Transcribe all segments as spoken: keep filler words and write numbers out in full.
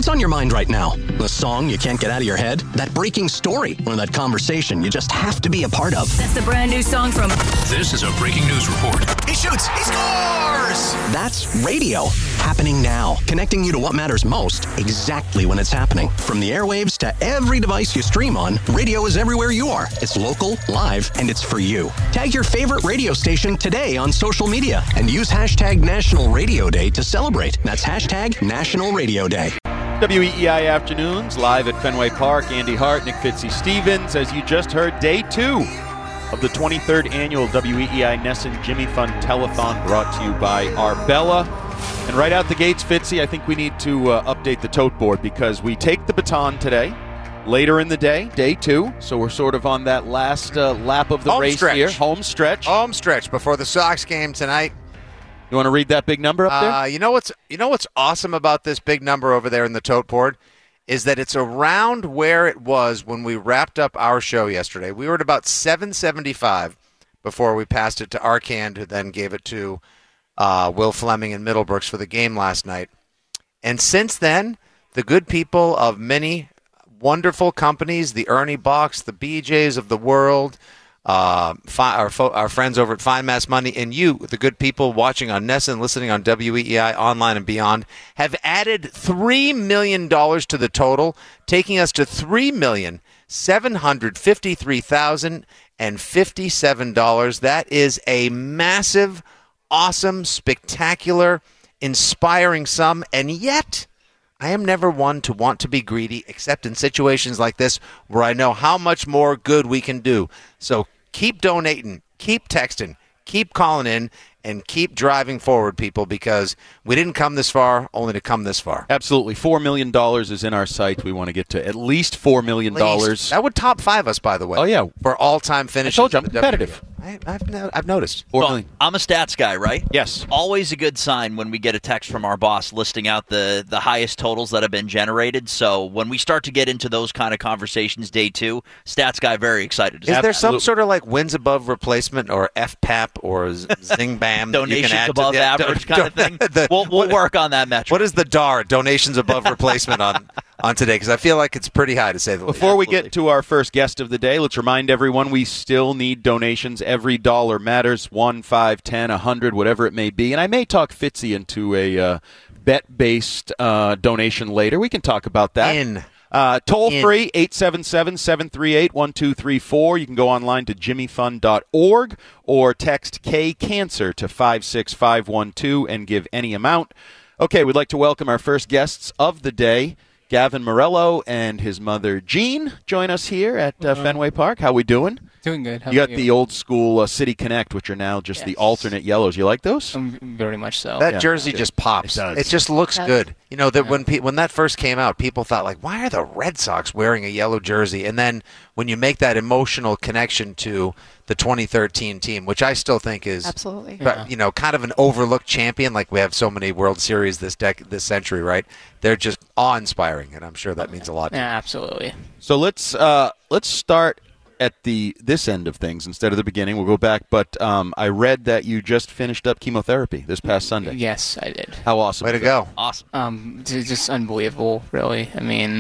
What's on your mind right now? The song you can't get out of your head? That breaking story? Or that conversation you just have to be a part of? That's the brand new song from... This is a breaking news report. He shoots! He scores! That's radio. Happening now. Connecting you to what matters most exactly when it's happening. From the airwaves to every device you stream on, radio is everywhere you are. It's local, live, and it's for you. Tag your favorite radio station today on social media and use hashtag National Radio Day to celebrate. That's hashtag National Radio Day. W E E I Afternoons, live at Fenway Park. Andy Hart, Nick Fitzstevens. As you just heard, day two of the twenty-third annual W E E I Nesson Jimmy Fund Telethon, brought to you by Arbella. And right out the gates, Fitzy, I think we need to uh, update the tote board because we take the baton today, later in the day, day two. So we're sort of on that last uh, lap of the Home race stretch. here. Home stretch. Home stretch before the Sox game tonight. You want to read that big number up there? Uh, you know what's you know what's awesome about this big number over there in the tote board is that it's around where it was when we wrapped up our show yesterday. We were at about seven seventy-five before we passed it to Arcand, who then gave it to uh, Will Fleming and Middlebrooks for the game last night. And since then, the good people of many wonderful companies, the Ernie Box, the B Js of the world, Uh, fi- our, fo- our friends over at Fine Mass Money, and you, the good people watching on Nesson, listening on W E E I online and beyond, have added three million dollars to the total, taking us to three million seven hundred fifty-three thousand fifty-seven dollars. That is a massive, awesome, spectacular, inspiring sum, and yet I am never one to want to be greedy, except in situations like this where I know how much more good we can do. So keep donating, keep texting, keep calling in, and keep driving forward, people, because we didn't come this far only to come this far. Absolutely. four million dollars is in our sights. We want to get to at least four million dollars. That would top five us, by the way. Oh, yeah. For all-time finishes. I told you, I'm in the competitive. W W E. I, I've, no, I've noticed. Four Well, million. I'm a stats guy, right? Yes. Always a good sign when we get a text from our boss listing out the, the highest totals that have been generated. So when we start to get into those kind of conversations day two, stats guy very excited. Is there some Absolutely. sort of like wins above replacement or F P A P or Z- Zing Bam that you Donations can add above to, yeah, average do- kind of thing? the- we'll we'll what- work on that metric. What is the D A R, donations above replacement, on, on today? Because I feel like it's pretty high, to say the least. Before we get to our first guest of the day, let's remind everyone we still need donations. Every dollar matters. One, five, ten, a hundred, whatever it may be. And I may talk Fitzy into a uh, bet-based uh, donation later. We can talk about that. In. Uh, toll In. free, eight seven seven, seven three eight, one two three four. You can go online to jimmy fund dot org or text K cancer to five six five one two and give any amount. Okay, we'd like to welcome our first guests of the day. Gavin Morello and his mother Jean join us here at uh, Fenway Park. How we doing? Doing good. How You about got the old school uh, City Connect, which are now just the Yes. alternate yellows. You like those? Um, very much so. That Yeah. jersey Good. just pops. It It, does. just looks Does. good. You know that when pe- when that first came out, people thought like, why are the Red Sox wearing a yellow jersey? And then when you make that emotional connection to the twenty thirteen team, which I still think is Absolutely. but, you know, kind of an overlooked champion. Like we have so many World Series this dec- this century, right? They're just awe-inspiring, and I'm sure that means a lot to you. Yeah, absolutely. So let's uh, let's start at the this end of things instead of the beginning. We'll go back, but um, I read that you just finished up chemotherapy this past Sunday. Yes, I did. How awesome! Way to is that? go. Awesome. Um, it's just unbelievable, really. I mean,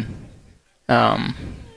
um,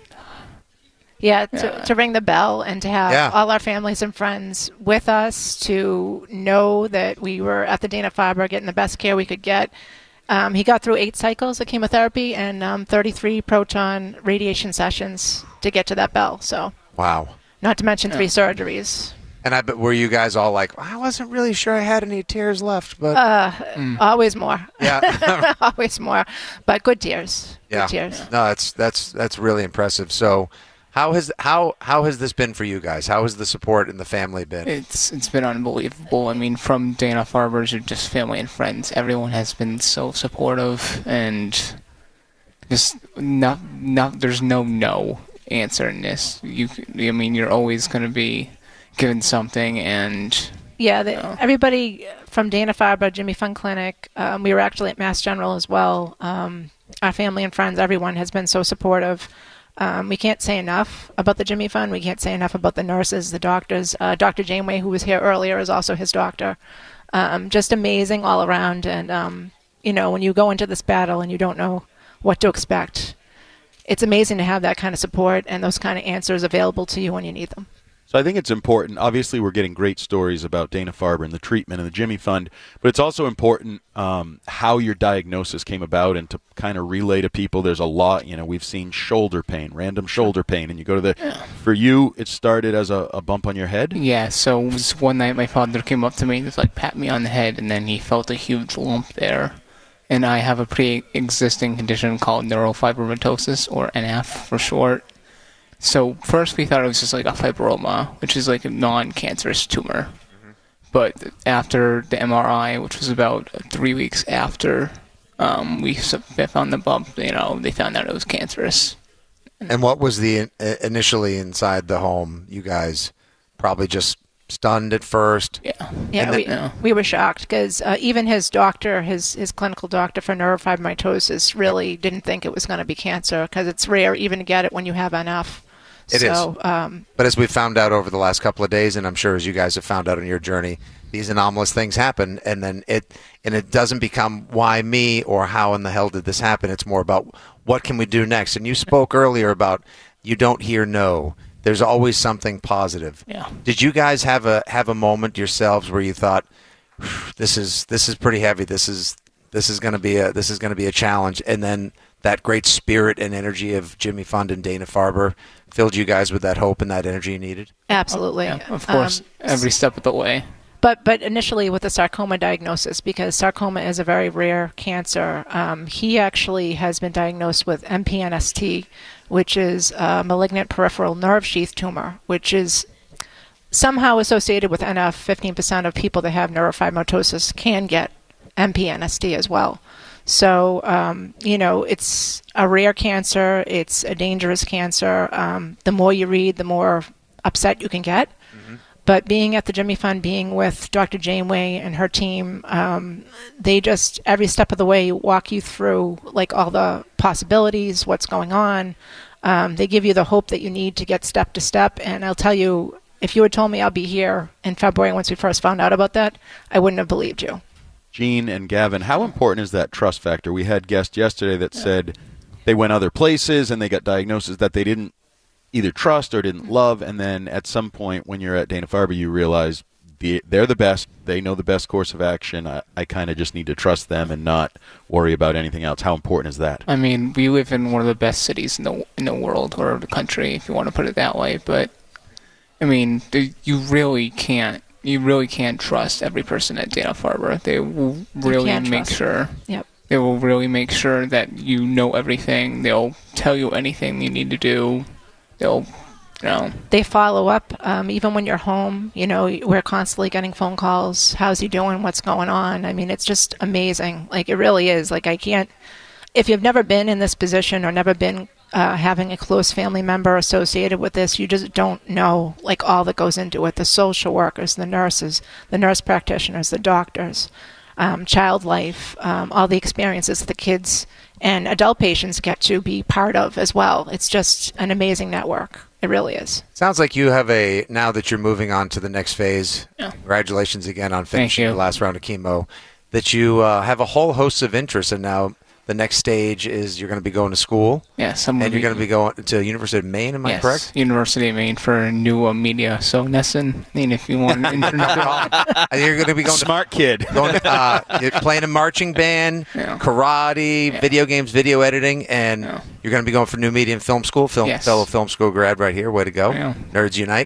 Yeah, to, Yeah. to ring the bell and to have Yeah. all our families and friends with us, to know that we were at the Dana-Farber getting the best care we could get. Um, he got through eight cycles of chemotherapy and um, thirty-three proton radiation sessions to get to that bell. So, Wow. not to mention three surgeries. And I bet were you guys all like, I wasn't really sure I had any tears left, but Uh, Always more. yeah. Always more. But good tears. Yeah. Good tears. No, that's that's that's really impressive. So, how has how how has this been for you guys? How has the support in the family been? it's it's been unbelievable. I mean, from Dana Farber to just family and friends, everyone has been so supportive and just not not. There's no no answer in this. You, I mean, you're always going to be given something, and Yeah, the, Yeah. everybody from Dana-Farber, Jimmy Fund Clinic, um, we were actually at Mass General as well. Um, our family and friends, everyone has been so supportive. Um, we can't say enough about the Jimmy Fund. We can't say enough about the nurses, the doctors. Uh, Doctor Janeway, who was here earlier, is also his doctor. Um, just amazing all around. And, um, you know, when you go into this battle and you don't know what to expect. It's amazing to have that kind of support and those kind of answers available to you when you need them. So I think it's important. Obviously, we're getting great stories about Dana-Farber and the treatment and the Jimmy Fund, but it's also important um, how your diagnosis came about and to kind of relay to people. There's a lot, you know, we've seen shoulder pain, random shoulder pain, and you go to the, for you, it started as a, a bump on your head? Yeah, so it was one night my father came up to me and just like pat me on the head, and then he felt a huge lump there. And I have a pre-existing condition called neurofibromatosis, or N F for short. So first we thought it was just like a fibroma, which is like a non-cancerous tumor. Mm-hmm. But after the M R I, which was about three weeks after um, we found the bump, you know, they found out it was cancerous. And what was the uh, initially inside the home? You guys probably just stunned at first. Yeah. Yeah, then, we, yeah. we were shocked because uh, even his doctor, his, his clinical doctor for neurofibromatosis, really didn't think it was going to be cancer because it's rare even to get it when you have N F. It so, is. Um, but as we found out over the last couple of days, and I'm sure as you guys have found out on your journey, these anomalous things happen, and then it and it doesn't become why me or how in the hell did this happen. It's more about what can we do next. And you spoke earlier about you don't hear no. There's always something positive. Yeah. Did you guys have a have a moment yourselves where you thought, this is this is pretty heavy. This is this is going to be a this is going to be a challenge, and then that great spirit and energy of Jimmy Fund and Dana-Farber filled you guys with that hope and that energy you needed? absolutely. Yeah, of course, Um, every step of the way. But but initially with the sarcoma diagnosis, because sarcoma is a very rare cancer, um, he actually has been diagnosed with M P N S T, which is a malignant peripheral nerve sheath tumor, which is somehow associated with N F. fifteen percent of people that have neurofibromatosis can get M P N S T as well. So, um, you know, it's a rare cancer. It's a dangerous cancer. Um, the more you read, the more upset you can get. Mm-hmm. But being at the Jimmy Fund, being with Doctor Janeway and her team, um, they just, every step of the way, walk you through, like, all the possibilities, what's going on. Um, they give you the hope that you need to get step to step. And I'll tell you, if you had told me I'll be here in February once we first found out about that, I wouldn't have believed you. Gene and Gavin, how important is that trust factor? We had guests yesterday that said they went other places and they got diagnoses that they didn't either trust or didn't love, and then at some point when you're at Dana-Farber, you realize the, they're the best, they know the best course of action, I, I kind of just need to trust them and not worry about anything else. How important is that? I mean, we live in one of the best cities in the in the world, or the country, if you want to put it that way, but, I mean, you really can't You really can't trust every person at Dana-Farber. They will really make trust. sure. Yep. They will really make sure that you know everything. They'll tell you anything you need to do. They'll, you know. They follow up, um, even when you're home. You know, we're constantly getting phone calls. How's he doing? What's going on? I mean, it's just amazing. Like, it really is. Like, I can't. If you've never been in this position or never been uh, having a close family member associated with this, you just don't know, like, all that goes into it. The social workers, the nurses, the nurse practitioners, the doctors, um, child life, um, all the experiences the kids and adult patients get to be part of as well. It's just an amazing network. It really is. Sounds like you have a, now that you're moving on to the next phase, Yeah. congratulations again on finishing you. the last round of chemo, that you uh, have a whole host of interests, and now the next stage is you're going to be going to school. Yes, I'm And you're be- going to be going to University of Maine, am I yes, correct? University of Maine for new uh, media. So, Nesson, I mean, if you want an introduction. You're going to be going to Smart kid. Going, uh, you're playing a marching band, Yeah. karate, Yeah. video games, video editing, and Yeah. you're going to be going for New Media and Film School. Film, Yes. Fellow film school grad right here. Way to go. Yeah. Nerds Unite.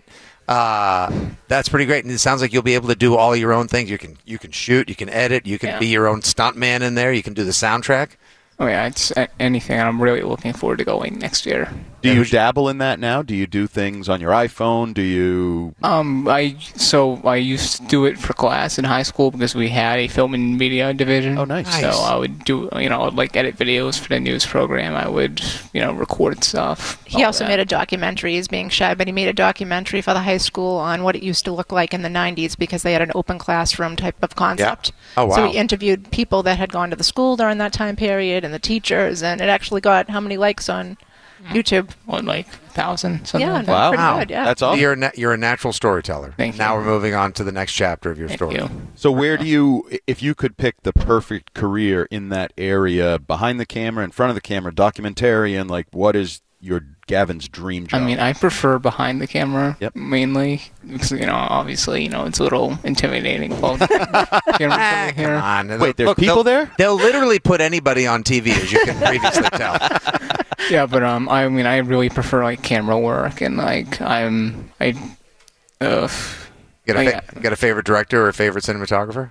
Uh, that's pretty great. And it sounds like you'll be able to do all your own things. You can you can shoot, you can edit, you can Yeah. be your own stuntman in there, you can do the soundtrack. Oh, yeah, it's a- anything. I'm really looking forward to going next year. Do you dabble in that now? Do you do things on your iPhone? Do you... Um, I so I used to do it for class in high school because we had a film and media division. Oh, nice. So Nice. I would do, you know, I'd like edit videos for the news program. I would, you know, record stuff. He all also that. made a documentary. He's being shy, but he made a documentary for the high school on what it used to look like in the nineties because they had an open classroom type of concept. Oh, wow. So he interviewed people that had gone to the school during that time period and the teachers, and it actually got how many likes on YouTube. What, like thousand? Something Yeah, like that? Wow. pretty Wow. good. Yeah. That's awesome. You're a na- you're a natural storyteller. Thank now you. we're moving on to the next chapter of your Thank story. you. So where do you, if you could pick the perfect career in that area, behind the camera, in front of the camera, documentarian, like what is your Gavin's dream job? I mean, I prefer behind the camera Yep. mainly because, you know, obviously, you know, it's a little intimidating. Well, camera Ah, over here. come on. Wait, there's Look, people they'll- there? They'll literally put anybody on T V, as you can previously tell. Yeah, but um, I mean, I really prefer like camera work and like I'm I, uh, You got, a Oh, fa- yeah. you got a favorite director or a favorite cinematographer?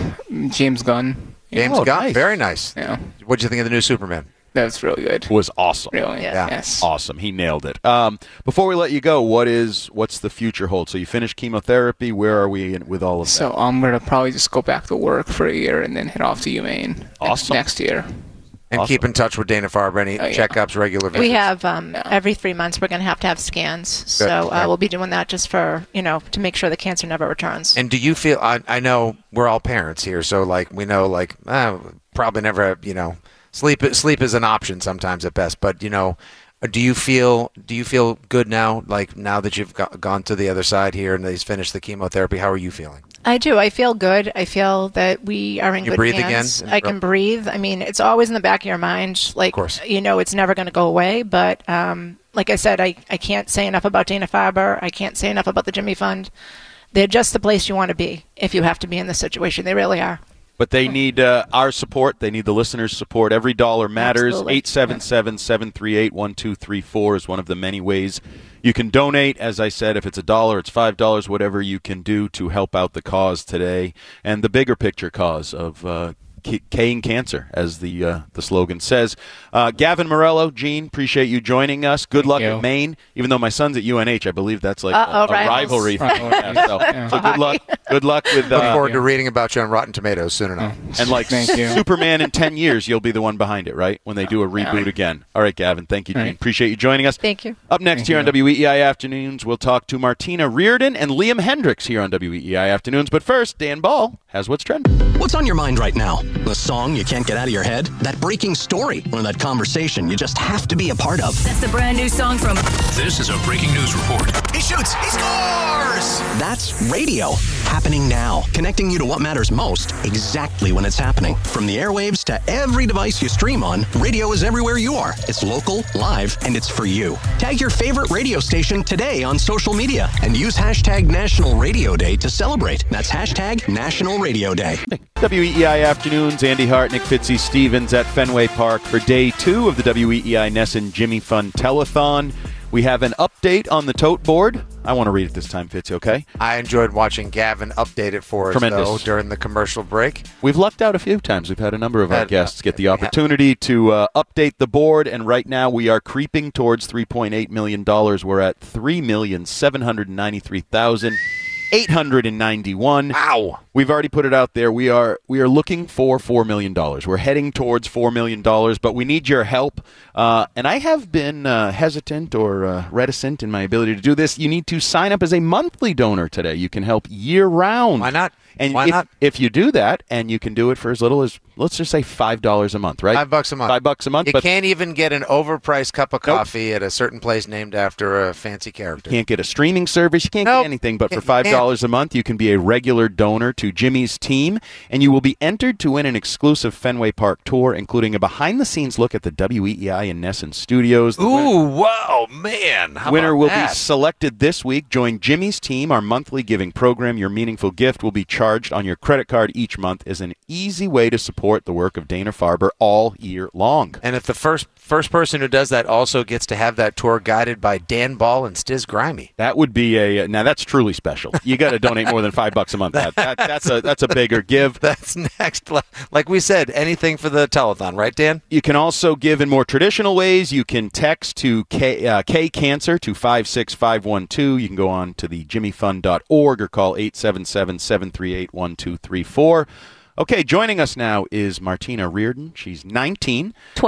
James Gunn. James Oh, Gunn. nice. Very nice. Yeah, What'd you think of the new Superman? that's really good. Was awesome. Really, Yeah. yes. Awesome. He nailed it. Um, before we let you go, what is what's the future hold? So you finished chemotherapy. Where are we in, with all of that? So I'm gonna probably just go back to work for a year and then head off to UMaine Awesome. next year. And Awesome. keep in touch with Dana Farber. Any Oh, yeah. checkups, regular visits? We have um, every three months we're going to have to have scans. So Okay. uh, we'll be doing that just for, you know, to make sure the cancer never returns. And do you feel? I, I know we're all parents here, so like we know, like uh, probably never, you know, sleep. Sleep is an option sometimes at best. But you know, do you feel? Do you feel good now? Like now that you've got, gone to the other side here and he's finished the chemotherapy, how are you feeling? I do. I feel good. I feel that we are in You good breathe hands. again? I can breathe. I mean, it's always in the back of your mind. Like, course. you know, it's never going to go away. But um, like I said, I, I can't say enough about Dana Farber. I can't say enough about the Jimmy Fund. They're just the place you want to be if you have to be in this situation. They really are. But they need uh, our support. They need the listeners' support. Every dollar matters. Absolutely. eight seven seven, seven three eight, one two three four is one of the many ways you can donate. As I said, if it's a dollar, it's five dollars, whatever you can do to help out the cause today and the bigger picture cause of uh, K- K-ing cancer, as the uh, the slogan says. Uh, Gavin Morello, Gene, appreciate you joining us. Good luck you. at Maine. Even though my son's at U N H, I believe that's like Uh-oh, a, a rivals. rivalry. thing. Rivalry. Yeah, so, Yeah. so good luck. Good luck with Look uh, forward to reading about you on Rotten Tomatoes soon enough. and like Thank you. Superman in ten years, you'll be the one behind it, right? When they do a reboot again. All right, Gavin. Thank you, Gene. Right. Appreciate you joining us. Thank you. Up next Thank here on you. W E E I Afternoons, we'll talk to Martina Reardon and Liam Hendricks here on W E E I Afternoons. But first, Dan Ball has what's trending. What's on your mind right now? The song you can't get out of your head? That breaking story? Or that conversation you just have to be a part of? That's the brand new song from This is a breaking news report. He shoots! He scores! That's radio. Happening now. Connecting you to what matters most exactly when it's happening. From the airwaves to every device you stream on, radio is everywhere you are. It's local, live, and it's for you. Tag your favorite radio station today on social media and use hashtag National Radio Day to celebrate. That's hashtag National Radio Day. W E E I Afternoons, Andy Hart, Nick Fitzy Stevens at Fenway Park for day two of the W E E I Nesson Jimmy Fund Telethon. We have an update on the tote board. I want to read it this time, Fitzy, okay? I enjoyed watching Gavin update it for us Tremendous. though during the commercial break. We've lucked out a few times. We've had a number of our Had- guests get the we have. opportunity to uh, update the board, and right now we are creeping towards three point eight million dollars. We're at three million seven hundred ninety-three thousand eight hundred ninety-one. Wow. We've already put it out there. We are we are looking for four million dollars. We're heading towards four million dollars, but we need your help. Uh, and I have been uh, hesitant or uh, reticent in my ability to do this. You need to sign up as a monthly donor today. You can help year-round. Why not? And Why if, not? if you do that, and you can do it for as little as, let's just say five dollars a month, right? Five bucks a month. Five bucks a month, You but can't even get an overpriced cup of Nope. coffee at a certain place named after a fancy character. can't get a streaming service. You can't Nope. get anything. But for Can't- five dollars a month, you can be a regular donor to Jimmy's team, and you will be entered to win an exclusive Fenway Park tour, including a behind-the-scenes look at the W E E I and Nesson studios. The winner- Ooh, wow, man. How Winner about will that? be selected this week. Join Jimmy's team, our monthly giving program. Your meaningful gift will be charged on your credit card each month as an easy way to support the work of Dana Farber all year long. And if the first first person who does that also gets to have that tour guided by Dan Ball and Stiz Grimy. That would be a now. That's truly special. You got to donate more than five bucks a month. That, that, that's a that's a bigger give. That's next. le- Like we said, anything for the telethon, right, Dan? You can also give in more traditional ways. You can text to K, uh, K Cancer to five six five one two. You can go on to the jimmy fund dot org or call eight seven seven, seven three eight, one two three four. Okay, joining us now is Martina Reardon. She's nineteen. twenty.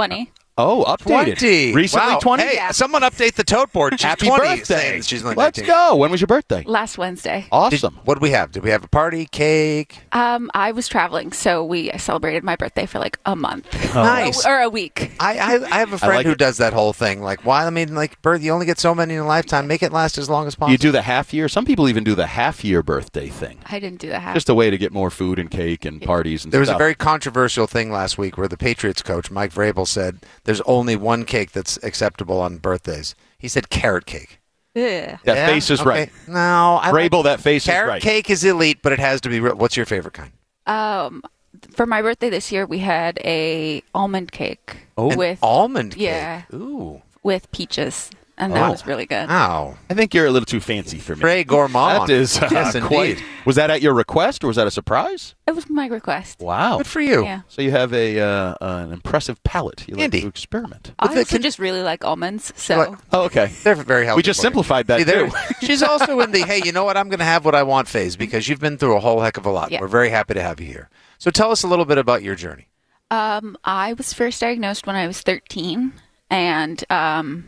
Oh, updated. twenty. Recently Wow. twenty? Hey, someone update the tote board. She's Happy twenty, birthday. saying she's only Let's nineteen. go. When was your birthday? Last Wednesday. Did- Awesome. what did we have? Did we have a party, cake? Um, I was traveling, so we celebrated my birthday for like a month. Nice. Or a week. I, I I have a friend like who it. does that whole thing. Like, why? I mean, like, birth. You only get so many in a lifetime. Make it last as long as possible. You do the half year. Some people even do the half year birthday thing. I didn't do that. Just a way to get more food and cake and parties and There was stuff. a very controversial thing last week where the Patriots coach, Mike Vrabel, said there's only one cake that's acceptable on birthdays. He said carrot cake. Ugh. That Yeah? face is Okay. right. No, I like- Vrabel, that face is carrot right. cake is elite, but it has to be real. What's your favorite kind? Um, for my birthday this year, we had a almond cake Oh. with Almond cake. yeah. Ooh. with peaches, and that Oh. was really good. Ow. I think you're a little too fancy for me. Très gourmand. That is uh, Yes, quite. indeed. Was that at your request or was that a surprise? It was my request. Wow. Good for you. Yeah. So you have a uh, an impressive palate. You like Andy. to experiment. I the also con- just really like almonds, so What? Oh, okay. They're very healthy. We just for you. simplified that See, there- too. She's also in the, hey, you know what? I'm going to have what I want phase because you've been through a whole heck of a lot. Yeah. We're very happy to have you here. So tell us a little bit about your journey. Um, I was first diagnosed when I was thirteen, and um,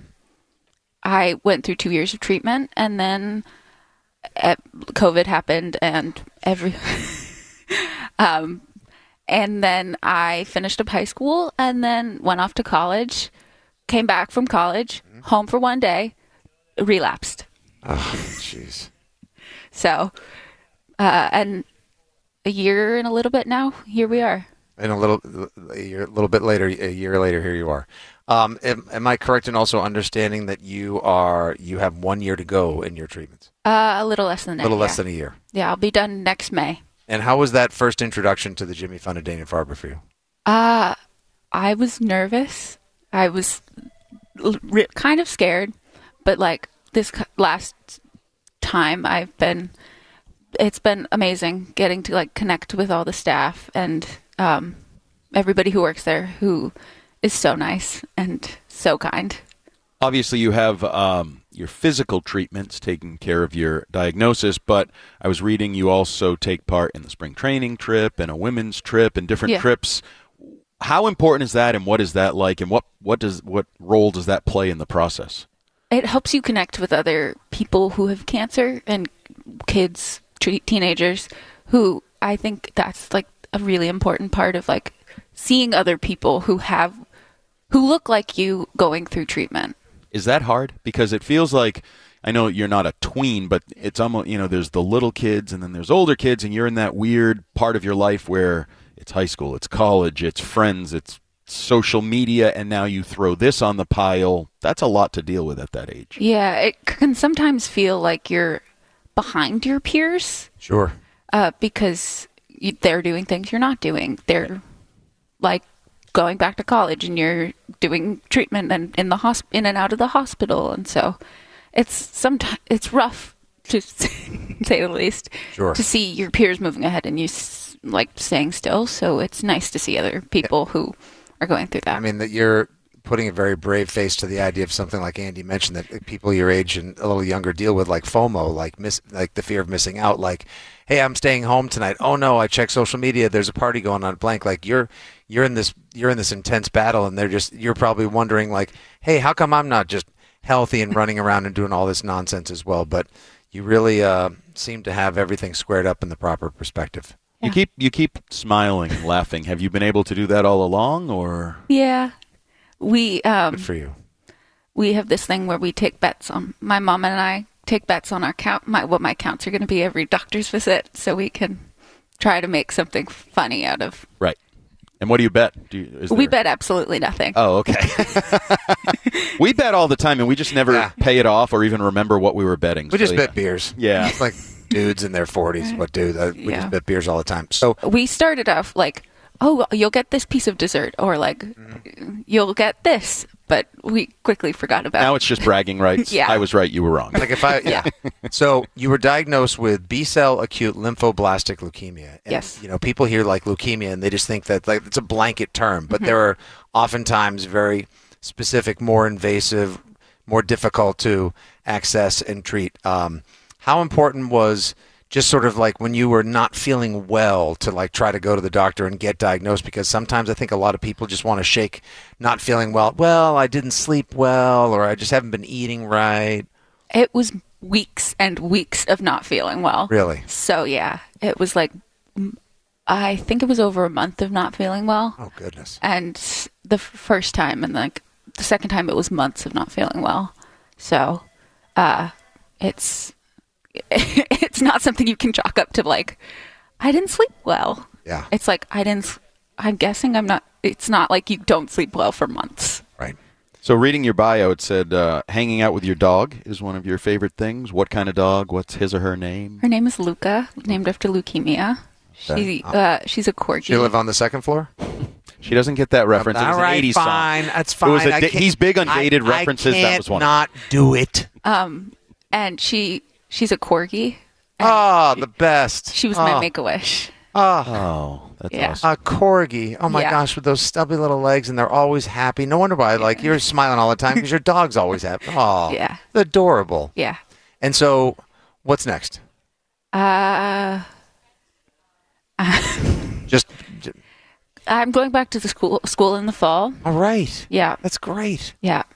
I went through two years of treatment, and then uh, COVID happened, and every, um, and then I finished up high school, and then went off to college, came back from college, home for one day, relapsed. Oh, jeez. So, uh, and a year and a little bit now, here we are. And a little, a, year, a little bit later, a year later, here you are. Um, am, am I correct in also understanding that you are you have one year to go in your treatments? Uh, a little less than A that. little less yeah. than a year. Yeah, I'll be done next May. And how was that first introduction to the Jimmy Fund of Dana Farber for you? Uh, I was nervous. I was l- re- kind of scared, but like this c- last time I've been, it's been amazing getting to like connect with all the staff and um, everybody who works there who is so nice and so kind. Obviously, you have um, your physical treatments taking care of your diagnosis, but I was reading you also take part in the spring training trip and a women's trip and different Yeah. trips. How important is that, and what is that like, and what, what does what role does that play in the process? It helps you connect with other people who have cancer and kids, tre- teenagers, who I think that's like a really important part of like seeing other people who have, who look like you going through treatment. Is that hard? Because it feels like, I know you're not a tween, but it's almost, you know, there's the little kids and then there's older kids, and you're in that weird part of your life where it's high school, it's college, it's friends, it's social media, and now you throw this on the pile. That's a lot to deal with at that age. Yeah, it can sometimes feel like you're behind your peers Sure. uh, because you, they're doing things you're not doing. They're like going back to college and you're doing treatment and in the hosp- in and out of the hospital, and so it's sometimes it's rough to say the least. Sure. To see your peers moving ahead and you s- like staying still. So it's nice to see other people who are going through that. I mean, that you're putting a very brave face to the idea of something like Andy mentioned that people your age and a little younger deal with, like FOMO, like miss, like the fear of missing out, like, hey, I'm staying home tonight. Oh no, I checked social media. There's a party going on. Blank. Like you're you're in this you're in this intense battle, and they're just you're probably wondering like, hey, how come I'm not just healthy and running around and doing all this nonsense as well? But you really uh, seem to have everything squared up in the proper perspective. You keep you keep smiling and laughing. Have you been able to do that all along, or? yeah, we um, Good for you. we have this thing where we take bets on my mom and I take bets on our count my what my counts are going to be every doctor's visit, so we can try to make something funny out of. Right. And what do you bet? Do you, is We there- bet absolutely nothing. Oh, okay. We bet all the time, and we just never Yeah. pay it off or even remember what we were betting. We just So, bet beers. Yeah. It's like dudes in their forties. What dude? Uh, we Yeah. just bet beers all the time. So We started off like, oh, you'll get this piece of dessert, or like, Mm-hmm. you'll get this, but we quickly forgot about. Now it's just bragging rights. Yeah. I was right, you were wrong. like if I yeah. So you were diagnosed with B-cell acute lymphoblastic leukemia. And, Yes. You know, people hear like leukemia and they just think that like it's a blanket term, but there are oftentimes very specific, more invasive, more difficult to access and treat. Um, how important was just sort of like when you were not feeling well to like try to go to the doctor and get diagnosed? Because sometimes I think a lot of people just want to shake not feeling well. Well, I didn't sleep well, or I just haven't been eating right. It was weeks and weeks of not feeling well. Really? So, yeah, it was like, I think it was over a month of not feeling well. Oh, goodness. And the f- first time and like the second time it was months of not feeling well. So, uh, it's... it's not something you can chalk up to like, I didn't sleep well. Yeah. It's like, I didn't, I'm guessing I'm not, it's not like you don't sleep well for months. Right. So reading your bio, it said uh, hanging out with your dog is one of your favorite things. What kind of dog? What's his or her name? Her name is Luca, named after leukemia. Okay. She, uh, she's a corgi. She live on the second floor? She doesn't get that reference. It was All an right, eighties fine. song. That's fine. It was a I da- can't- he's big on dated I, references. I That was one. not do it. Um, and she, she's a corgi. Oh, the best. She was oh. my Make-A-Wish. Oh, Oh, that's Yeah. awesome. a corgi. Oh, my Yeah. gosh, with those stubby little legs, and they're always happy. No wonder why. Like, you're smiling all the time because your dog's always happy. Oh, Yeah. adorable. Yeah. And so, what's next? Uh, Just, j- I'm going back to the school, school in the fall. all right. Yeah. That's great. Yeah.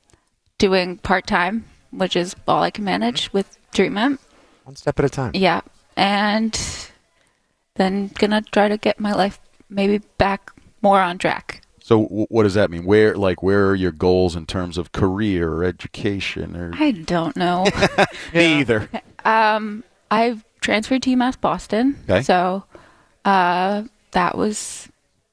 Doing part-time, which is all I can manage with treatment. One step at a time. Yeah. And then gonna try to get my life maybe back more on track. So w- what does that mean? Where, like, where are your goals in terms of career or education? Or I don't know. me either. um, I've transferred to UMass Boston. Okay. So uh, that was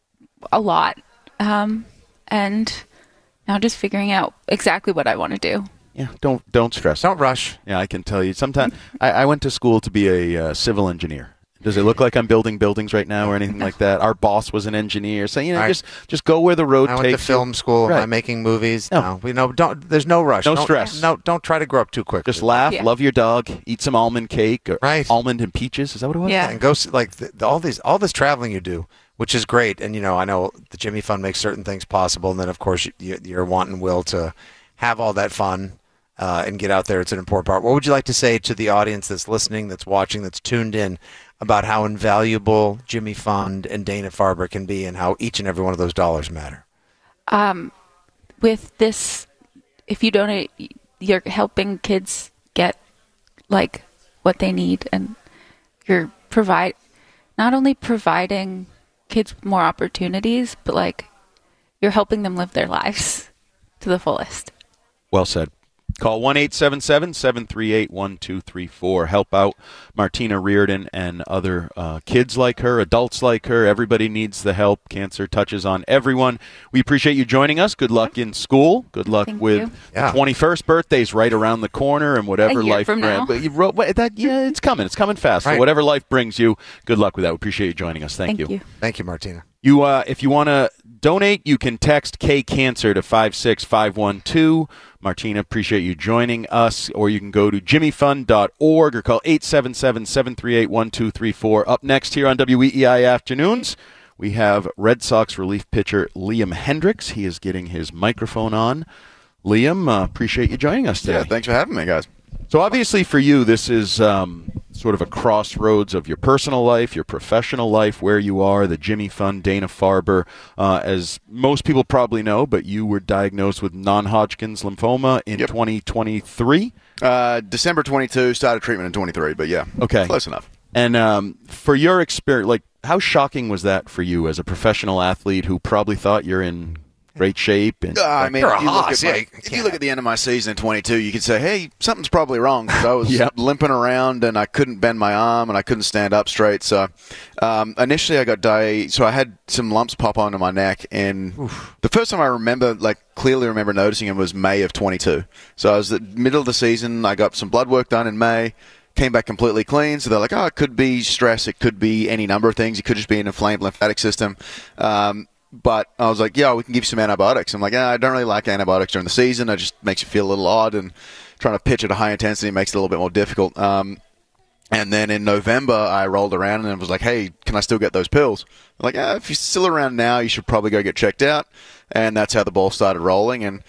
a lot. Um, and now just figuring out exactly what I want to do. Yeah, don't don't stress. Don't rush. Yeah, I can tell you. Sometimes I, I went to school to be a uh, civil engineer. Does it look like I'm building buildings right now or anything like that? Our boss was an engineer, so you know, Right. just just go where the road I takes went to film you. school. Am I Right. making movies? No. No. We know. Don't. There's no rush. No Don't- stress. No. Don't try to grow up too quick. Just laugh, Yeah. love your dog, eat some almond cake, or Right. almond and peaches. Is that what it was? Yeah. And go see, like the, the- all these all this traveling you do, which is great. And you know, I know the Jimmy Fund makes certain things possible, and then of course you, you're wanting will to have all that fun uh, and get out there. It's an important part. What would you like to say to the audience that's listening, that's watching, that's tuned in about how invaluable Jimmy Fund and Dana Farber can be, and how each and every one of those dollars matter? Um, with this, if you donate, you're helping kids get like what they need, and you're provide not only providing kids more opportunities, but like you're helping them live their lives to the fullest. Well said. Call one eight seven seven, seven three eight, one two three four. Help out Martina Reardon and other uh, kids like her, adults like her. Everybody needs the help. Cancer touches on everyone. We appreciate you joining us. Good luck in school. Good luck Thank with you. Yeah. the twenty-first birthday's right around the corner, and whatever A year life from brings. now. But you wrote but that. Yeah, it's coming. It's coming fast. So Right. whatever life brings you, good luck with that. We appreciate you joining us. Thank, Thank you. Thank you, Martina. You, uh, if you want to donate, you can text K Cancer to five six five one two. Martina, appreciate you joining us. Or you can go to jimmy fund dot org or call eight seven seven, seven three eight, one two three four. Up next here on W E E I Afternoons, we have Red Sox relief pitcher Liam Hendricks. He is getting his microphone on. Liam, uh, appreciate you joining us today. Yeah, thanks for having me, guys. So obviously for you, this is um, sort of a crossroads of your personal life, your professional life, where you are, the Jimmy Fund, Dana Farber. Uh, as most people probably know, but you were diagnosed with non-Hodgkin's lymphoma in Yep. twenty twenty-three. Uh, December twenty-two, started treatment in twenty-three, but yeah, Okay. close enough. And um, for your experience, like, how shocking was that for you as a professional athlete who probably thought you're in great shape? And Uh, I mean, You're a if you, look hoss, at my- yeah, you if you can't- look at the end of my season in twenty-two, you could say, hey, something's probably wrong because I was Yep. limping around and I couldn't bend my arm and I couldn't stand up straight. So um, initially I got di- so I had some lumps pop onto my neck, and the first time I remember, like clearly remember noticing them was May of twenty-two. So I was the middle of the season. I got some blood work done in May. Came back completely clean, so they're like, oh, it could be stress, it could be any number of things, it could just be an inflamed lymphatic system. Um, but I was like, yeah, we can give you some antibiotics. I'm like, yeah, I don't really like antibiotics during the season. It just makes you feel a little odd, and trying to pitch at a high intensity makes it a little bit more difficult. Um, and then in November, I rolled around and was like, hey, can I still get those pills? I'm like, yeah, if you're still around now, you should probably go get checked out. And that's how the ball started rolling. And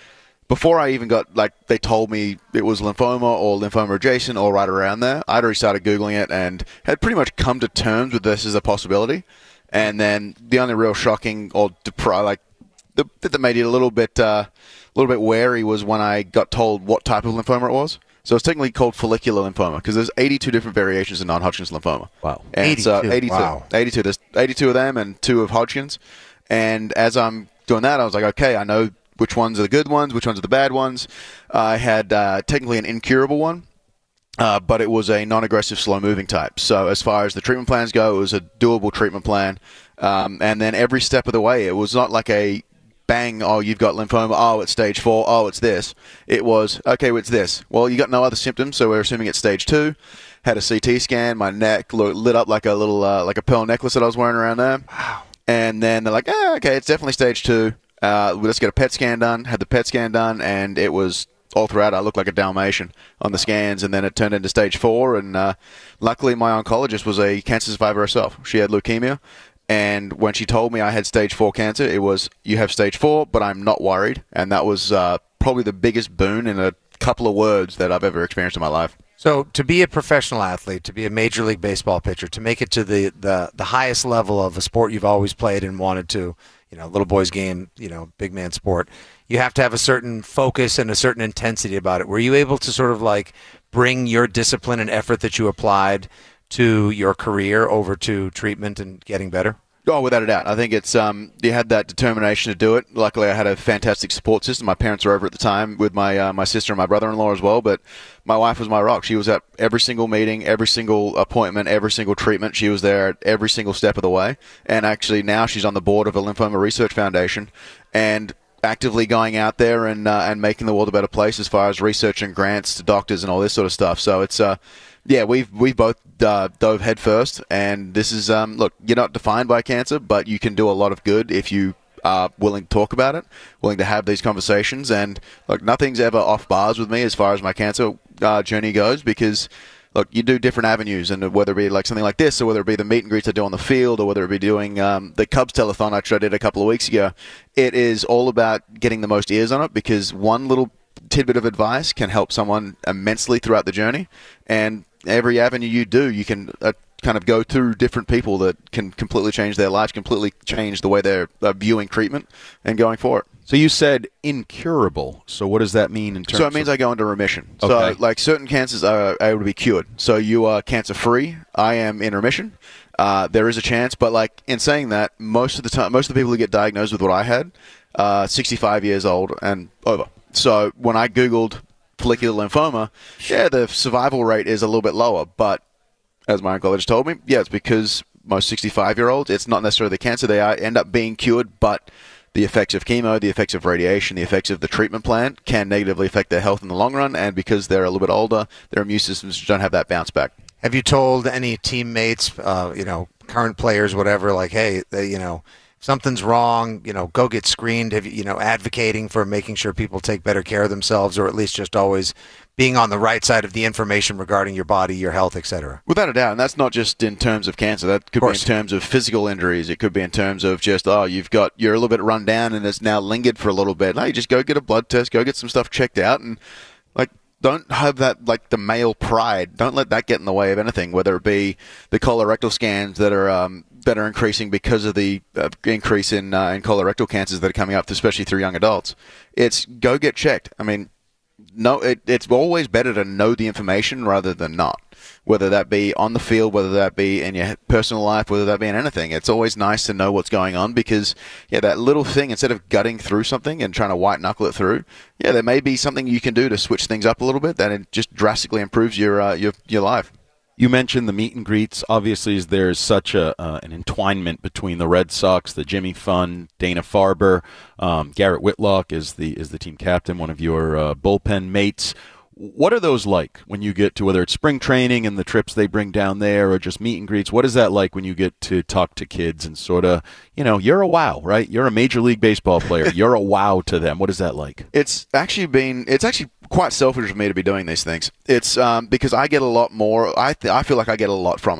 before I even got, like, they told me it was lymphoma or lymphoma adjacent or right around there, I'd already started Googling it and had pretty much come to terms with this as a possibility. And then the only real shocking or depri- like the bit that made it a little bit, uh, a little bit wary was when I got told what type of lymphoma it was. So it's technically called follicular lymphoma because there's eighty-two different variations of non-Hodgkin's lymphoma. Wow. And eighty-two. so eighty-two. Wow. eighty-two. There's eighty-two of them and two of Hodgkin's. And as I'm doing that, I was like, okay, I know which ones are the good ones, which ones are the bad ones. Uh, I had uh, technically an incurable one, uh, but it was a non-aggressive, slow-moving type. So as far as the treatment plans go, it was a doable treatment plan. Um, and then every step of the way, it was not like a bang, oh, you've got lymphoma, oh, it's stage four, oh, it's this. It was, okay, well, it's this. Well, you got no other symptoms, so we're assuming it's stage two. Had a C T scan, my neck lit up like a little, uh, like a pearl necklace that I was wearing around there. Wow. And then they're like, ah, okay, it's definitely stage two. Uh, let's get a P E T scan done. Had the P E T scan done, and it was all throughout. I looked like a Dalmatian on the scans, and then it turned into stage four. And uh, luckily, my oncologist was a cancer survivor herself. She had leukemia, and when she told me I had stage four cancer, it was, you have stage four, but I'm not worried. And that was uh, probably the biggest boon in a couple of words that I've ever experienced in my life. So to be a professional athlete, to be a Major League Baseball pitcher, to make it to the, the, the highest level of a sport you've always played and wanted to, you know, little boy's game, you know, big man sport, you have to have a certain focus and a certain intensity about it. Were you able to sort of like bring your discipline and effort that you applied to your career over to treatment and getting better? Oh, without a doubt. I think it's um, you had that determination to do it. Luckily, I had a fantastic support system. My parents were over at the time with my uh, my sister and my brother-in-law as well, but my wife was my rock. She was at every single meeting, every single appointment, every single treatment. She was there at every single step of the way. And actually now she's on the board of a Lymphoma Research Foundation and actively going out there and uh, and making the world a better place as far as research and grants to doctors and all this sort of stuff. So it's uh yeah, we've we've both uh, dove head first, and this is um look, you're not defined by cancer, but you can do a lot of good if you are willing to talk about it, willing to have these conversations. And look, nothing's ever off bars with me as far as my cancer uh, journey goes, because look, you do different avenues, and whether it be like something like this, or whether it be the meet and greets I do on the field, or whether it be doing um, the Cubs telethon I did a couple of weeks ago, it is all about getting the most ears on it, because one little tidbit of advice can help someone immensely throughout the journey. And every avenue you do, you can uh, kind of go through different people that can completely change their lives, completely change the way they're uh, viewing treatment and going for it. So you said incurable. So what does that mean in terms of... So it means of... I go into remission. Okay. So like certain cancers are able to be cured. So you are cancer-free. I am in remission. Uh, there is a chance, but like in saying that, most of the time, most of the people who get diagnosed with what I had, uh, sixty-five years old and over. So when I Googled follicular lymphoma, yeah, the survival rate is a little bit lower. But as my oncologist told me, yeah, it's because most sixty-five-year-olds, it's not necessarily the cancer. They are, end up being cured, but the effects of chemo, the effects of radiation, the effects of the treatment plan can negatively affect their health in the long run. And because they're a little bit older, their immune systems don't have that bounce back. Have you told any teammates, uh, you know, current players, whatever, like, hey, they, you know, something's wrong, you know, go get screened? Have you, you know, advocating for making sure people take better care of themselves, or at least just always being on the right side of the information regarding your body, your health, et cetera? Without a doubt, and that's not just in terms of cancer. That could be in terms of physical injuries. It could be in terms of just, oh, you've got, you're a little bit run down and it's now lingered for a little bit. Hey, just go get a blood test, go get some stuff checked out, and like, don't have that, like the male pride. Don't let that get in the way of anything, whether it be the colorectal scans that are um, that are increasing because of the uh, increase in uh, in colorectal cancers that are coming up, especially through young adults. It's go get checked. I mean, no, it, it's always better to know the information rather than not. Whether that be on the field, whether that be in your personal life, whether that be in anything. It's always nice to know what's going on, because, yeah, that little thing, instead of gutting through something and trying to white-knuckle it through, yeah, there may be something you can do to switch things up a little bit that it just drastically improves your uh, your your life. You mentioned the meet and greets. Obviously, there's such a uh, an entwinement between the Red Sox, the Jimmy Fund, Dana Farber. Um, Garrett Whitlock is the is the team captain, one of your uh, bullpen mates. What are those like when you get to, whether it's spring training and the trips they bring down there, or just meet and greets? What is that like when you get to talk to kids and sort of, you know, you're a wow, right? You're a Major League Baseball player. You're a wow to them. What is that like? It's actually been, it's actually quite selfish of me to be doing these things. It's um, because I get a lot more, I, th- I feel like I get a lot from it.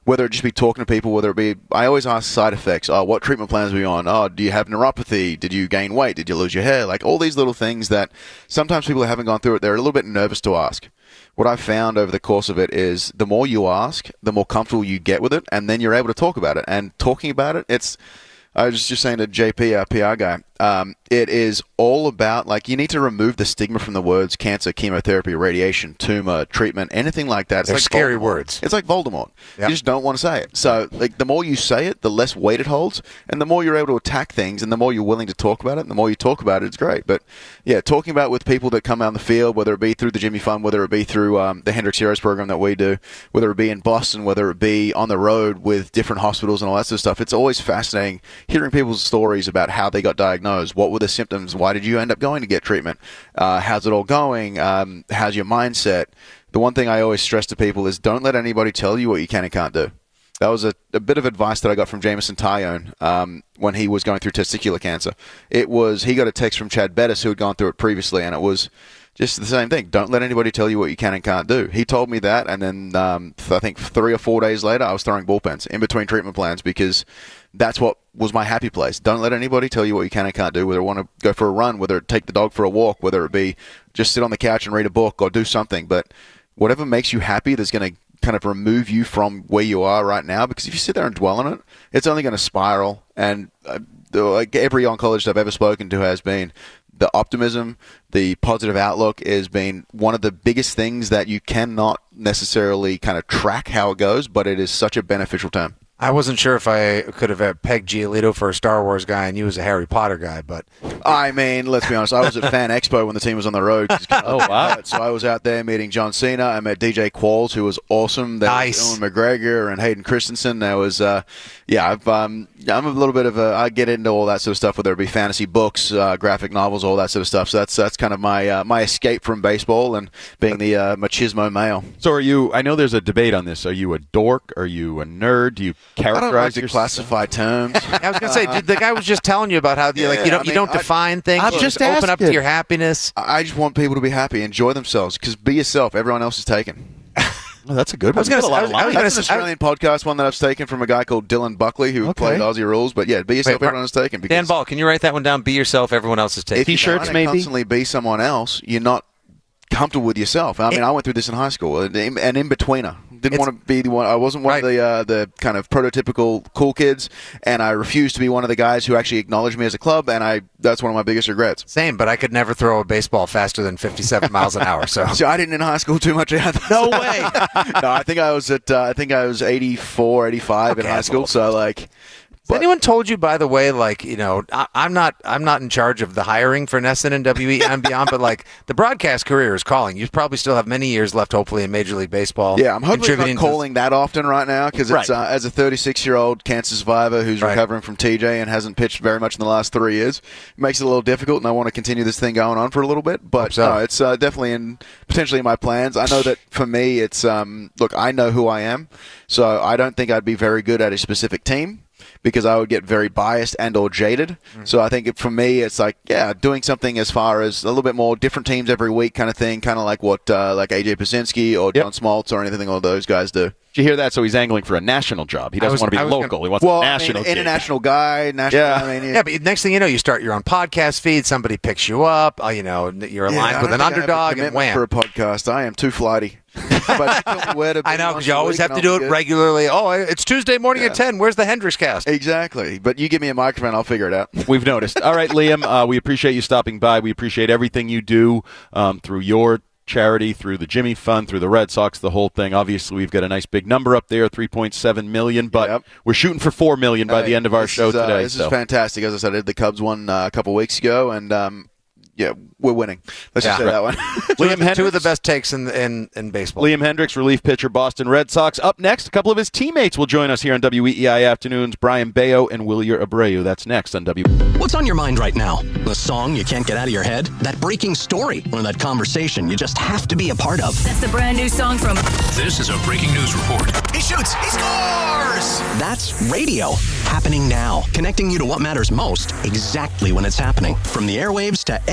whether it just be talking to people, whether it be, I always ask side effects. Oh, what treatment plans are you on? Oh, do you have neuropathy? Did you gain weight? Did you lose your hair? Like all these little things that sometimes people who haven't gone through it, they're a little bit nervous to ask. What I've found over the course of it is the more you ask, the more comfortable you get with it, and then you're able to talk about it. And talking about it, it's, I was just saying to J P, our P R guy, um, it is all about, like, you need to remove the stigma from the words cancer, chemotherapy, radiation, tumor, treatment, anything like that. It's They're like scary Voldemort. words. It's like Voldemort. Yep. You just don't want to say it. So, like, the more you say it, the less weight it holds, and the more you're able to attack things, and the more you're willing to talk about it, and the more you talk about it, it's great. But, yeah, talking about it with people that come out on the field, whether it be through the Jimmy Fund, whether it be through um, the Hendricks Heroes program that we do, whether it be in Boston, whether it be on the road with different hospitals and all that sort of stuff, it's always fascinating hearing people's stories about how they got diagnosed, what were the symptoms, why did you end up going to get treatment, uh, how's it all going, um, how's your mindset. The one thing I always stress to people is don't let anybody tell you what you can and can't do. That was a, a bit of advice that I got from Jameson Taillon um, when he was going through testicular cancer. It was, he got a text from Chad Bettis who had gone through it previously, and it was just the same thing. Don't let anybody tell you what you can and can't do. He told me that, and then um, I think three or four days later, I was throwing bullpens in between treatment plans because that's what was my happy place. Don't let anybody tell you what you can and can't do, whether you want to go for a run, whether it take the dog for a walk, whether it be just sit on the couch and read a book or do something. But whatever makes you happy that's going to kind of remove you from where you are right now, because if you sit there and dwell on it, it's only going to spiral. And uh, like every oncologist I've ever spoken to has been, the optimism, the positive outlook has been one of the biggest things that you cannot necessarily kind of track how it goes, but it is such a beneficial term. I wasn't sure if I could have uh, pegged Giolito for a Star Wars guy and you as a Harry Potter guy, but I mean, let's be honest. I was at Fan Expo when the team was on the road. Oh, wow. So I was out there meeting John Cena. I met D J Qualls, who was awesome. There Nice. was Ewan McGregor and Hayden Christensen. There was, uh, yeah, I've, um, I'm a little bit of a, I get into all that sort of stuff, whether it be fantasy books, uh, graphic novels, all that sort of stuff. So that's that's kind of my uh, my escape from baseball and being the uh, machismo male. So are you, I know there's a debate on this. Are you a dork? Are you a nerd? Do you I characterize don't like to yourself? classify terms. I was going to say, dude, the guy was just telling you about how you like you Yeah, don't I you mean, don't I- define things. I'm you just open up to asking. your happiness. I just want people to be happy, enjoy themselves, because be yourself. Everyone else is taken. Oh, that's a good one. I was gonna That's a say- lot I of was- I was lines. gonna That's an say- Australian podcast, one that I've taken from a guy called Dylan Buckley, who Okay. played Aussie Rules. But yeah, be yourself. Wait, everyone is taken. Because Dan Ball, can you write that one down? Be yourself. Everyone else is taken. if you're T-shirts, trying to maybe? constantly be someone else, you're not comfortable with yourself. I mean, I went through this in high school, an in, an in-betweener. Didn't It's- want to be the one. I wasn't one Right. of the uh, the kind of prototypical cool kids, and I refused to be one of the guys who actually acknowledged me as a club. And I that's one of my biggest regrets. Same, but I could never throw a baseball faster than fifty-seven miles an hour. So So I didn't in high school too much either. No way. no, I think I was at uh, I think I was eighty-four, eighty-five Okay, in high that's school. old. So like, Has anyone told you, by the way, like, you know, I, I'm not I'm not in charge of the hiring for Nesson and W E and beyond, but like the broadcast career is calling. You probably still have many years left, hopefully, in Major League Baseball. yeah, I'm hoping not contributing to- calling that often right now because it's Right. uh, as a thirty-six-year-old cancer survivor who's Right. recovering from T J and hasn't pitched very much in the last three years, it makes it a little difficult, and I want to continue this thing going on for a little bit. But Hope so. no, it's uh, definitely in potentially in my plans. I know that for me, it's um, look, I know who I am, so I don't think I'd be very good at a specific team, because I would get very biased and or jaded. Mm. So I think it, for me, it's like, yeah, doing something as far as a little bit more different teams every week kind of thing, kind of like what uh, like A J Pasinski or Yep. John Smoltz or anything all those guys do. Did you hear that? So he's angling for a national job. He doesn't was- want to I be was gonna- local. He wants Well, a I national mean, gig. international guy, national. Yeah. I mean, Yeah, but next thing you know, you start your own podcast feed. Somebody picks you up. Uh, you know, you're yeah, aligned I with don't an think I have the underdog, and commitment wham. for a podcast. I am too flighty. But you tell me where to be I know, once because you a always week have and to I'll do be it good. regularly. Oh, it's Tuesday morning at ten. Where's the Hendricks cast? Exactly. But you give me a microphone, I'll figure it out. We've noticed. All right, Liam, uh, we appreciate you stopping by. We appreciate everything you do um, through your charity, through the Jimmy Fund, through the Red Sox, the whole thing. Obviously, we've got a nice big number up there, three point seven million dollars, but Yep. we're shooting for four million dollars by Hey, the end of our this show is, uh, today. This so. is fantastic. As I said, I did the Cubs one uh, a couple weeks ago, and um, yeah, we're winning. Let's just Yeah. say that one. Two, Liam of the, two of the Hendricks? best takes in in, in baseball. Liam Hendricks, relief pitcher, Boston Red Sox. Up next, a couple of his teammates will join us here on W E E I Afternoons, Brian Bayo and Willier Abreu. That's next on W. What's on your mind right now? The song you can't get out of your head? That breaking story? Or that conversation you just have to be a part of? That's the brand new song from This is a breaking news report. He shoots! He scores! That's radio. Happening now. Connecting you to what matters most exactly when it's happening. From the airwaves to every device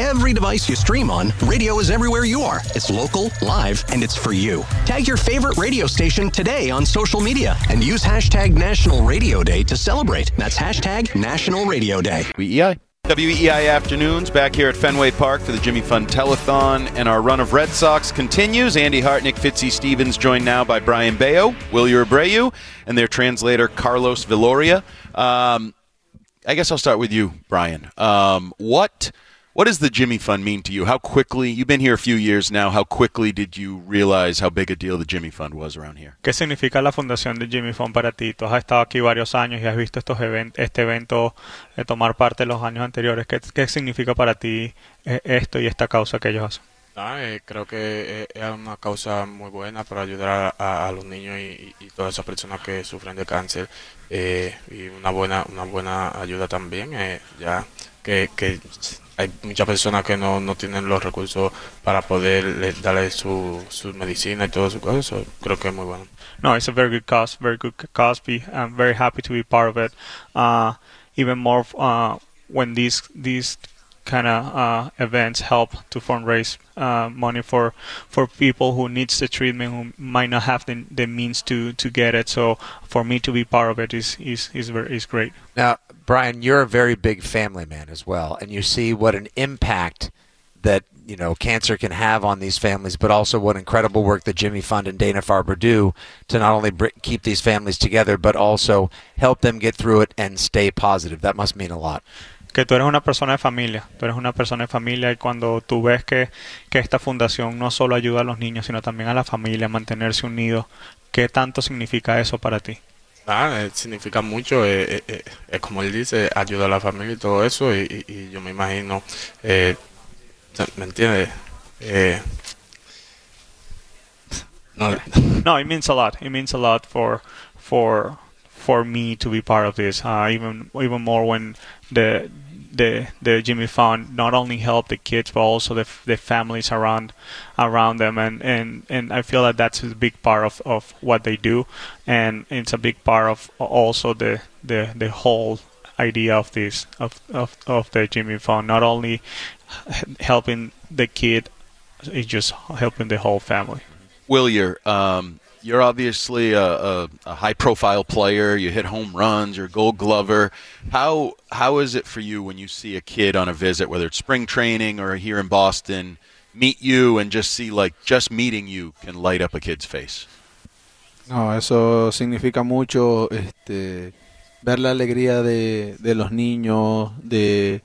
device you stream on, radio is everywhere you are. It's local, live, and it's for you. Tag your favorite radio station today on social media and use hashtag National Radio Day to celebrate. That's hashtag National Radio Day. W E I. W E I Afternoons back here at Fenway Park for the Jimmy Fund Telethon, and our run of Red Sox continues. Andy Hart, Nick Fitzy Stevens, joined now by Brian Bayo, Wilyer Abreu, and their translator Carlos Viloria. Um, I guess I'll start with you, Brian. Um, what what does the Jimmy Fund mean to you? How quickly, you've been here a few years now, how quickly did you realize how big a deal the Jimmy Fund was around here? ¿Qué significa la fundación de Jimmy Fund para ti? Tú has estado aquí varios años y has visto estos event este evento eh, tomar parte de los años anteriores. ¿Qué, qué significa para ti eh, esto y esta causa que ellos hacen? Ah, eh, creo que es una causa muy buena para ayudar a, a los niños y, y todas esas personas que sufren de cáncer, eh, y una buena una buena ayuda también, eh, ya que, que hay muchas personas que no, no tienen los recursos para poder darle su, su medicina y todo su cosas. So, creo que es muy bueno. No, it's a very good cause, very good cause. I'm very happy to be part of it. Uh, even more uh, when these these kind of uh, events help to fundraise uh, money for for people who needs the treatment, who might not have the, the means to, to get it. So for me to be part of it is is is very is great. Now, Brian, you're a very big family man as well, and you see what an impact that you know cancer can have on these families, but also what incredible work the Jimmy Fund and Dana-Farber do to not only br- keep these families together, but also help them get through it and stay positive. That must mean a lot. Que tú eres una persona de familia, tú eres una persona de familia y cuando tú ves que, que esta fundación no solo ayuda a los niños, sino también a la familia a mantenerse unidos, ¿qué tanto significa eso para ti? Ah, eh, significa mucho, eh, eh, eh, es como él dice, ayuda a la familia y todo eso, y, y, y yo me imagino, eh, ¿me entiendes? Eh, no. no, it means a lot, it means a lot for, for, for me to be part of this, uh, even even more when the the the Jimmy Fund not only help the kids but also the the families around around them, and, and, and I feel that that's a big part of, of what they do, and it's a big part of also the the, the whole idea of this of, of, of the Jimmy Fund, not only helping the kid, it's just helping the whole family. Wilyer, um, you're obviously a, a, a high-profile player. You hit home runs. You're a Gold Glover. How how is it for you when you see a kid on a visit, whether it's spring training or here in Boston, meet you and just see, like, just meeting you can light up a kid's face? No, eso significa mucho, este, ver la alegría de, de los niños, de,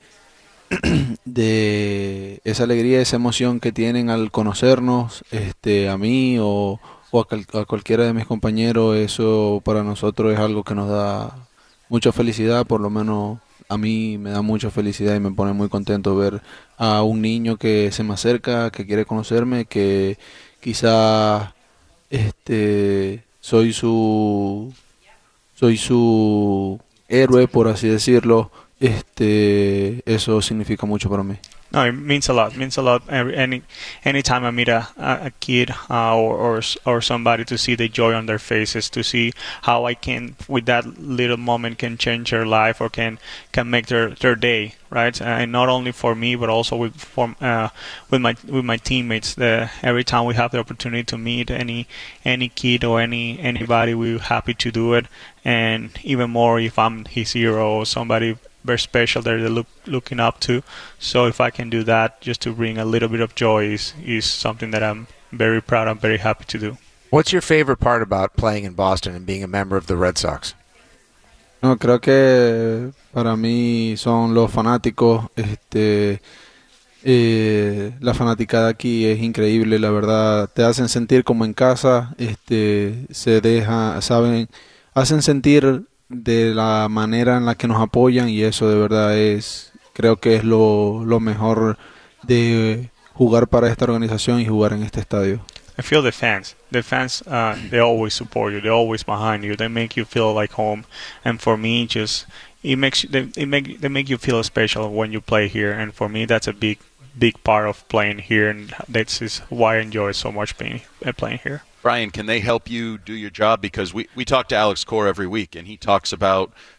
de esa alegría, esa emoción que tienen al conocernos, este, a mí o o a, a cualquiera de mis compañeros. Eso para nosotros es algo que nos da mucha felicidad, por lo menos a mí me da mucha felicidad y me pone muy contento ver a un niño que se me acerca, que quiere conocerme, que quizá este soy su soy su héroe, por así decirlo. Este eso significa mucho para mí. No, it means a lot. It means a lot. Every, any anytime I meet a a kid uh, or, or or somebody, to see the joy on their faces, to see how I can, with that little moment, can change their life or can can make their, their day, right? And not only for me, but also with for, uh, with my with my teammates. The, every time we have the opportunity to meet any any kid or any anybody, we're happy to do it. And even more if I'm his hero or somebody very special that they're look, looking up to. So if I can do that just to bring a little bit of joy is, is something that I'm very proud, I'm very happy to do. What's your favorite part about playing in Boston and being a member of the Red Sox? No, creo que para mí son los fanáticos. Este, eh, la fanaticada aquí es increíble, la verdad. Te hacen sentir como en casa. Este, se deja, saben, hacen sentir de la manera en la que nos apoyan, y eso de verdad es, creo que es lo, lo mejor de jugar para esta organización y jugar en este estadio. I feel the fans. The fans, uh, they always support you. They're always behind you. They make you feel like home. And for me, just it makes they it make they make you feel special when you play here. And for me, that's a big big part of playing here, and that's is why I enjoy so much being uh, playing here. Brian, can they help you do your job? Because we, we talk to Alex Core every week, and he talks about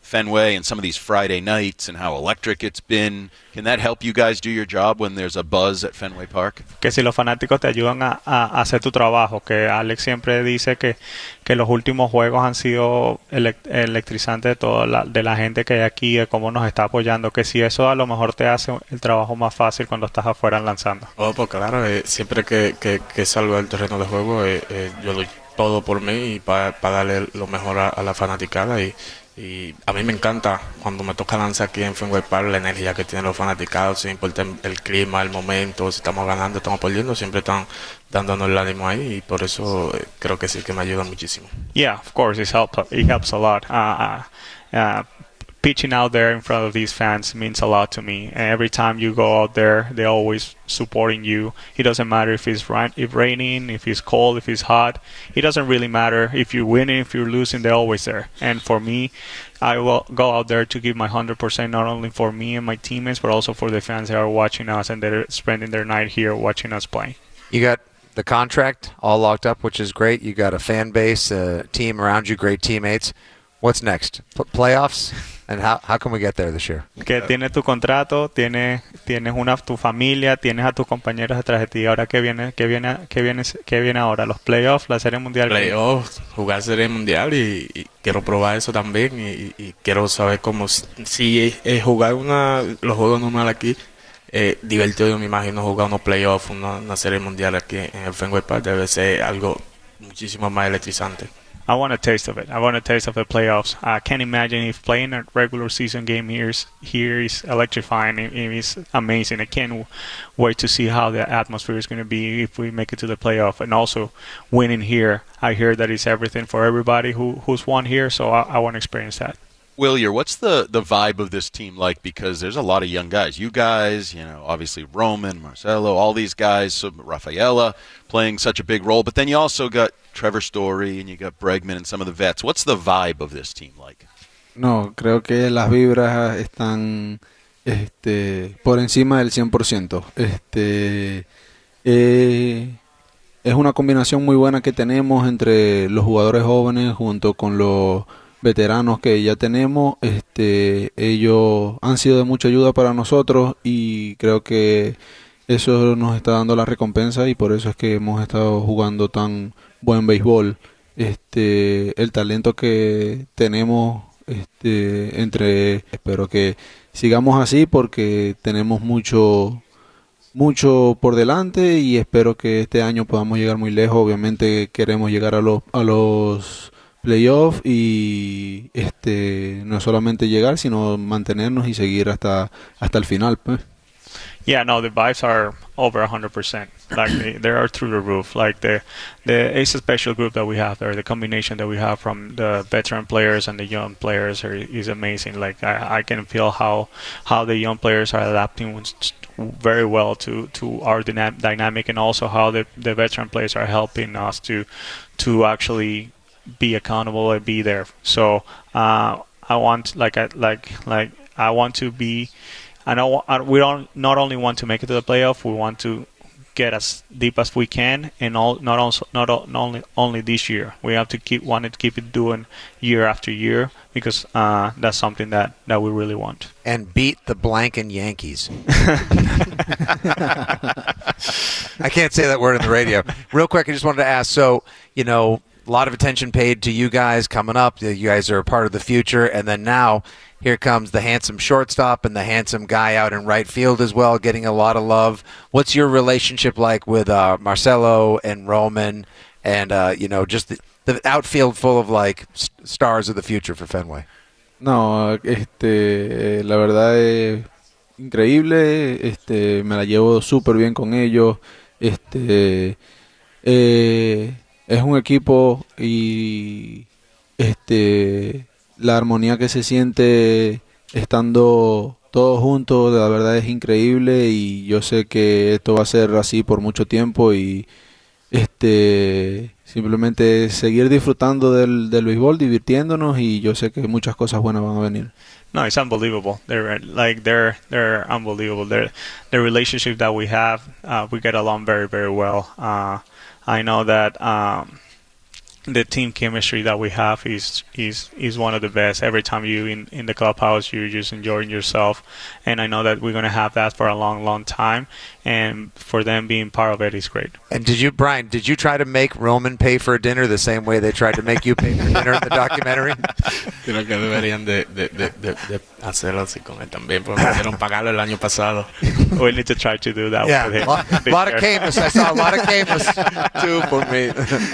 Fenway and some of these Friday nights and how electric it's been. Can that help you guys do your job when there's a buzz at Fenway Park? Que si los fanáticos te ayudan a, a, a hacer tu trabajo, que Alex siempre dice que, que los últimos juegos han sido elect, electrizantes de toda la, de la gente que hay aquí, de cómo nos está apoyando, que si eso a lo mejor te hace el trabajo más fácil cuando estás afuera lanzando. Oh, pues claro, eh, siempre que, que, que salgo del terreno de juego, eh, eh, yo doy todo por mí y para pa darle lo mejor a, a la fanaticada y Y a mí me encanta cuando me toca lanzar aquí en Fenway Park, la energía que tienen los fanaticados, sin importar el clima, el momento, si estamos ganando, estamos perdiendo, siempre están dándonos el ánimo ahí y por eso eh, creo que sí que me ayuda muchísimo. Yeah, of course, it helps. It helps a lot. Uh, uh, pitching out there in front of these fans means a lot to me. And every time you go out there, they're always supporting you. It doesn't matter if it's rain, if raining, if it's cold, if it's hot. It doesn't really matter if you're winning, if you're losing. They're always there. And for me, I will go out there to give my one hundred percent, not only for me and my teammates, but also for the fans that are watching us and that are spending their night here watching us play. You got the contract all locked up, which is great. You got a fan base, a team around you, great teammates. What's next? P- playoffs? And how, how can we get there this year? Que tienes tu contrato, tienes tienes una tu familia, tienes a tus compañeros detrás de ti. Ahora qué viene, qué viene, qué viene, qué viene ahora, los playoffs, la Serie Mundial. Playoffs, jugar Serie Mundial y, y quiero probar eso también y, y quiero saber cómo si es jugar una los juegos normales aquí. Eh, divertido, me imagino jugar unos playoffs, una, una Serie Mundial aquí en el Fenway Park debe ser algo muchísimo más electrizante. I want a taste of it. I want a taste of the playoffs. I can't imagine if playing a regular season game here is, here is electrifying. It, it is amazing. I can't w- wait to see how the atmosphere is going to be if we make it to the playoff. And also, winning here, I hear that it's everything for everybody who who's won here, so I, I want to experience that. Willier, what's the, the vibe of this team like? Because there's a lot of young guys. You guys, you know, obviously Roman, Marcelo, all these guys, so Rafaela playing such a big role. But then you also got Trevor Story and you got Bregman and some of the vets. What's the vibe of this team like? No, creo que las vibras están este, por encima del cien por ciento. Este, eh, es una combinación muy buena que tenemos entre los jugadores jóvenes junto con los veteranos que ya tenemos. Este, ellos han sido de mucha ayuda para nosotros y creo que eso nos está dando la recompensa y por eso es que hemos estado jugando tan buen béisbol. Este, el talento que tenemos este, entre, espero que sigamos así porque tenemos mucho mucho por delante y espero que este año podamos llegar muy lejos. Obviamente queremos llegar a los a los playoff y este no solamente llegar sino mantenernos y seguir hasta hasta el final, pues. Yeah, no, the vibes are over one hundred percent. Like they, they are through the roof. Like the the Ace Special group that we have there, the combination that we have from the veteran players and the young players are, is amazing. Like I, I can feel how how the young players are adapting very well to to our dyna- dynamic, and also how the the veteran players are helping us to to actually be accountable and be there. So uh, I want like I like like I want to be. I know we don't not only want to make it to the playoff, we want to get as deep as we can, and all not also not, not only only this year. We have to keep wanting to keep it doing year after year because uh, that's something that, that we really want. And beat the blanking Yankees. I can't say that word on the radio. Real quick, I just wanted to ask. So you know, a lot of attention paid to you guys coming up. You guys are a part of the future, and then now. Here comes the handsome shortstop and the handsome guy out in right field as well, getting a lot of love. What's your relationship like with uh, Marcelo and Roman and, uh, you know, just the, the outfield full of, like, st- stars of the future for Fenway? No, este, la verdad es increíble. Este, me la llevo súper bien con ellos. Este, eh, es un equipo y, este... la armonía que se siente estando todos juntos, la verdad es increíble y yo sé que esto va a ser así por mucho tiempo y este simplemente seguir disfrutando del, del béisbol, divirtiéndonos y yo sé que muchas cosas buenas van a venir. No, it's unbelievable. They're like they're they're unbelievable. They're, the relationship that we have, uh, we get along very very well. Uh, I know that. Um, the team chemistry that we have is is is one of the best. Every time you in in the clubhouse, you're just enjoying yourself, and I know that we're gonna have that for a long, long time. And for them being part of it is great. And did you, Brian? Did you try to make Roman pay for dinner the same way they tried to make you pay for dinner in the documentary? Creo que deberían de, de, de, de, de hacerlo así con él también, porque me hicieron pagarlo el año pasado. We need to try to do that. Yeah, with him. a lot, lot of Camus. I saw a lot of Camus too for me.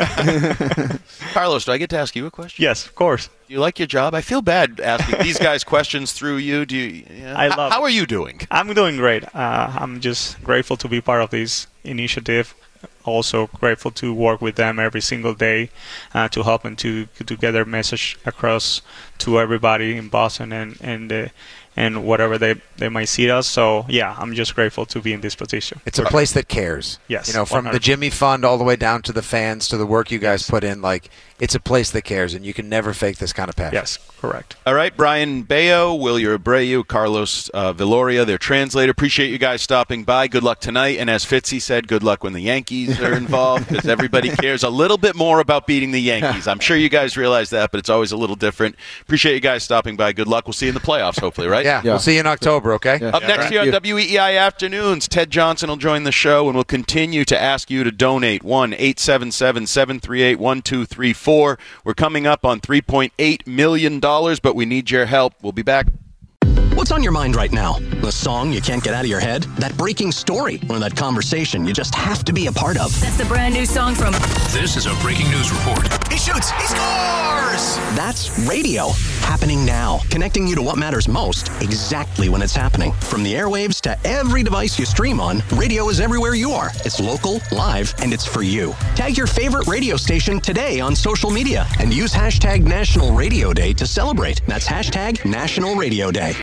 Carlos, do I get to ask you a question? Yes, of course. Do you like your job? I feel bad asking these guys questions through you. Do you? you know, I love. How it. are you doing? I'm doing great. Uh, I'm just grateful to be part of this initiative. Also grateful to work with them every single day uh, to help them to to get their message across to everybody in Boston and and uh, and whatever they, they might see us. So yeah, I'm just grateful to be in this position. It's a place that cares. Yes, you know, from one hundred percent. the Jimmy Fund all the way down to the fans to the work you guys put in. Like, it's a place that cares, and you can never fake this kind of passion. Yes, correct. All right, Brian Bayo, Willier Abreu, Carlos uh, Viloria, their translator. Appreciate you guys stopping by. Good luck tonight. And as Fitzy said, good luck when the Yankees are involved, because everybody cares a little bit more about beating the Yankees. I'm sure you guys realize that, but it's always a little different. Appreciate you guys stopping by. Good luck. We'll see you in the playoffs, hopefully, right? Yeah, yeah. We'll see you in October, okay? Yeah. Up yeah, next right. here on W E E I Afternoons, Ted Johnson will join the show, and we'll continue to ask you to donate. one eight seven seven, seven three eight, one two three four. We're coming up on three point eight million dollars, but we need your help. We'll be back. What's on your mind right now? The song you can't get out of your head? That breaking story? Or that conversation you just have to be a part of? That's the brand new song from... This is a breaking news report. He shoots! He scores! That's radio. Happening now. Connecting you to what matters most exactly when it's happening. From the airwaves to every device you stream on, radio is everywhere you are. It's local, live, and it's for you. Tag your favorite radio station today on social media and use hashtag National Radio Day to celebrate. That's hashtag National Radio Day.